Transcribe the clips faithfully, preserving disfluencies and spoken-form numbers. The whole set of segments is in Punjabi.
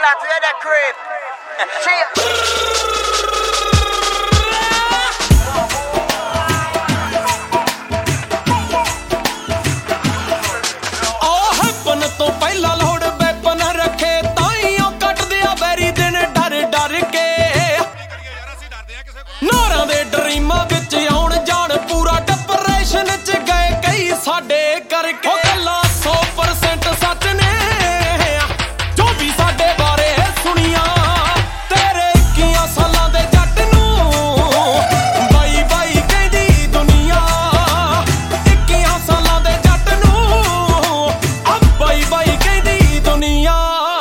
slap to the crib. Oh, happen to pehla load weapon rakhe taiyo kat diya beri din dar dar ke naran de dreama vich aun jaan pura depression ch gaye kai sade karke galla one hundred percent sach ne jo bhi sade bare suniya tere ikkiyan salan de jatt nu bye bye kendi duniya ikkiyan salan de jatt nu ab bye bye kendi duniya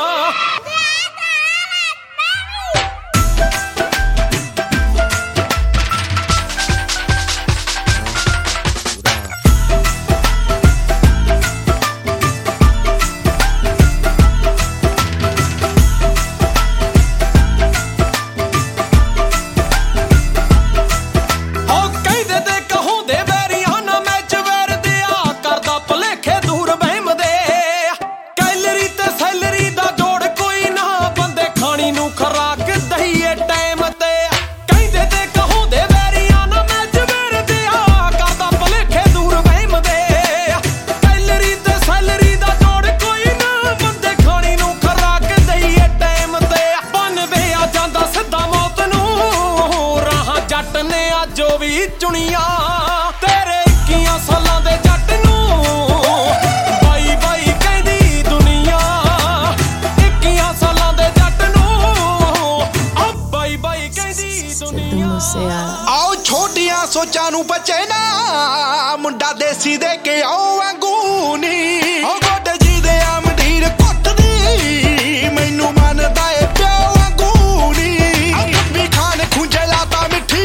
ਜੋ ਵੀ ਚੁਣੀਆਂ ਤੇਰੇ ਇੱਕੀਆਂ ਸਾਲਾਂ ਦੇ ਜੱਟ ਨੂੰ ਬਾਈ ਬਾਈ ਕਹਿੰਦੀ ਦੁਨੀਆ ਇੱਕੀਆਂ ਸਾਲਾਂ ਦੇ ਜੱਟ ਨੂੰ ਆ ਬਾਈ ਬਾਈ ਕਹਿੰਦੀ ਦੁਨੀਆ ਆਓ ਛੋਟੀਆਂ ਸੋਚਾਂ ਨੂੰ ਬਚੇ ਨਾ ਮੁੰਡਾ ਦੇਸੀ ਦੇ ਕੇ ਆਓ ਵਾਂਗੂ ਨੀ ਓ ਗੋਡੇ ਜੀ ਦੇ ਆ ਮੰਡੀਰ ਕੁੱਟਦੀ ਮੈਨੂੰ ਮੰਨਦਾ ਏ ਪਿਓ ਵਾਂਗੂ ਨੀ ਆ ਕੱਬੀ ਖਾਨ ਖੁੰਝੇ ਲਾਤਾ ਮਿੱਠੀ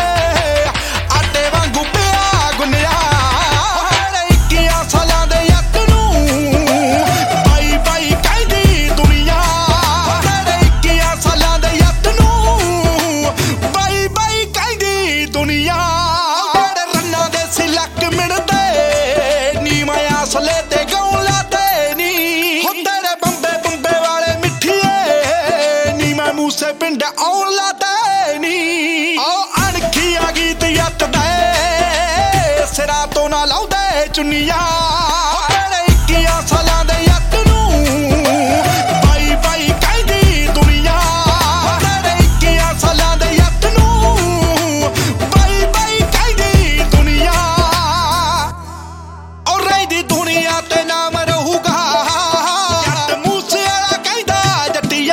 ਮੂਸੇ ਪਿੰਡ ਆਉਣ ਲਾਦੇ ਨੀ ਆਓ ਅਣਖੀ ਆ ਗੀਤ ਯੱਤ ਦੇ ਸਿਰਾਂ ਤੋਂ ਨਾ ਲਾਉਂਦੇ ਚੁੰਨੀਆਂ ਤੇਰੇ ਇੱਕੀਆਂ ਸਾਲਾਂ ਦੇ ਯੱਤ ਨੂੰ ਬਾਈ ਬਾਈ ਕਹਿੰਦੀ ਦੁਨੀਆ ਤੇਰੇ ਇੱਕੀਆਂ ਸਾਲਾਂ ਦੇ ਯੱਤ ਨੂੰ ਬਾਈ ਬਾਈ ਕਹਿੰਦੀ ਦੁਨੀਆ ਔਰ ਰਹਿੰਦੀ ਦੁਨੀਆ ਤੇ ਨਾਮ ਰਹੂਗਾ ਜੱਟ ਮੂਸੇ ਵਾਲਾ ਕਹਿੰਦਾ ਜੱਟੀਏ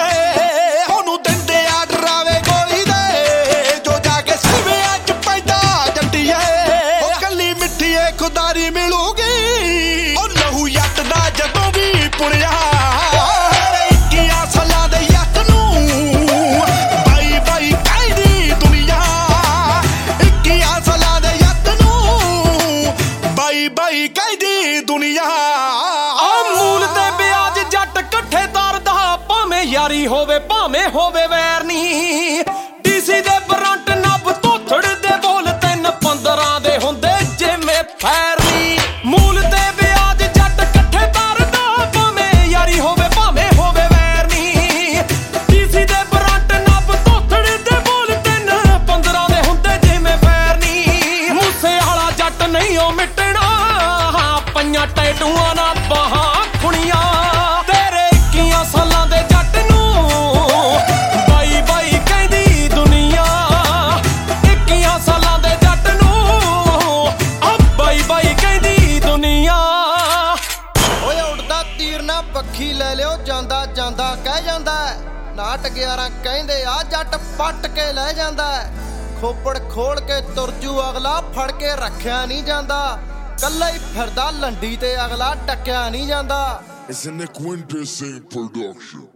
ਖੁਦਾਰੀ ਮਿਲੂਗੀ ਉਹ ਲਹੂ ਯੱਟ ਦਾ ਜਦੋਂ ਵੀ ਪੁਣਿਆ ਇੱਕੀਆਂ ਸਾਲਾਂ ਦੇ ਯੱਟ ਨੂੰ ਬਾਈ ਬਾਈ ਕਹਿੰਦੀ ਦੁਨੀਆ ਇੱਕੀਆਂ ਸਾਲਾਂ ਦੇ ਯੱਟ ਨੂੰ ਬਾਈ ਬਾਈ ਕਹਿੰਦੀ ਦੁਨੀਆ ਆ ਮੂਲ ਤੇ ਵਿਆਜ ਜੱਟ ਇਕੱਠੇ ਤਰਦਾ ਭਾਵੇਂ ਯਾਰੀ ਹੋਵੇ ਭਾਵੇਂ ਹੋਵੇ ਵੈਰ ਨਹੀਂ ਡੀਸੀ ਦੇ ਬਰੰਟ ਨੱਬ ਧੋਥੜ ਦੇ ਬੋਲ ਤਿੰਨ ਪੰਦਰਾਂ ਦੇ ਹੁੰਦੇ ਜਿਵੇਂ ਫੈਰ ਨੀ ਮੂਲ ਤੇ ਵਿਆਜ ਜੱਟ ਇਕੱਠੇ ਤਰਦਾ ਭਾਵੇਂ ਯਾਰੀ ਹੋਵੇ ਭਾਵੇਂ ਹੋਵੇ ਵੈਰ ਨੀ ਡੀਸੀ ਦੇ ਬਰੰਟ ਨੱਬ ਧੋਥੜ ਦੇ ਬੋਲ ਤਿੰਨ ਪੰਦਰਾਂ ਦੇ ਹੁੰਦੇ ਜਿਵੇਂ ਫੈਰ ਨੀ ਮੂਸੇ ਵਾਲਾ ਜੱਟ ਨਹੀਂ ਉਹ ਮਿਟਣਾ ਪੰਜਾਂ ਟੈਟੂਆਂ ਨਾਲ ਬਾਹਾਂ ਖੁਣੀਆਂ ਤੇਰੇ ਇੱਕੀਆਂ ਸਾਲਾਂ ਦੇ ਜੱਟ ਨੂੰ ਬਾਈ ਬਾਈ ਕਹਿੰਦੀ ਦੁਨੀਆ ਇੱਕੀਆਂ ਸਾਲਾਂ ਦੇ ਜੱਟ ਨੂੰ ਆ ਬਾਈ ਬਾਈ ਕਹਿੰਦੀ ਦੁਨੀਆ ਓਏ ਉੱਡਦਾ ਤੀਰ ਨਾ ਪੱਖੀ ਲੈ ਲਿਓ ਜਾਂਦਾ ਜਾਂਦਾ ਕਹਿ ਜਾਂਦਾ ਨਾਟ ਗਿਆਰਾਂ ਕਹਿੰਦੇ ਆ ਜੱਟ ਪੱਟ ਕੇ ਲੈ ਜਾਂਦਾ ਖੋਪੜ ਖੋਲ ਕੇ ਤੁਰਜੂ ਅਗਲਾ ਫੜ ਕੇ ਰੱਖਿਆ ਨਹੀਂ ਜਾਂਦਾ ਕੱਲਾ ਹੀ ਫਿਰਦਾ ਲੰਡੀ ਤੇ ਅਗਲਾ ਟੱਕਿਆ ਨਹੀਂ ਜਾਂਦਾ। It's an Quintus production.